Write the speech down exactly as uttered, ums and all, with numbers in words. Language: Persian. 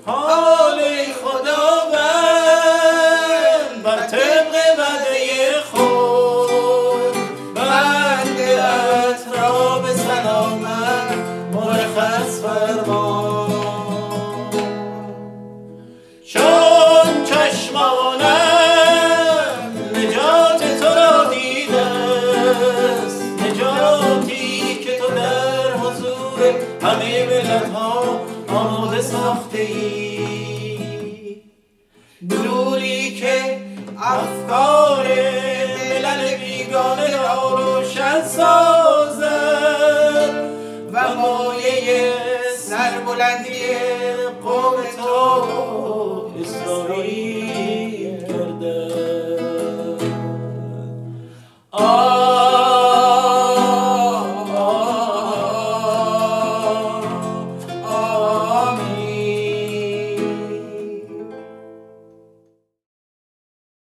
حال خداوند بر طبق وعده خود بنده‌ات را به سلامت مرخص فرما. چون چشمانم نجات تو را دیده است، نجاتی که تو در حضور همه ملت‌ها آماده ساخته ای، نوری که افکار ملل بیگانه را روشن سازد و مایه سربلندی قوم تو اسرائیل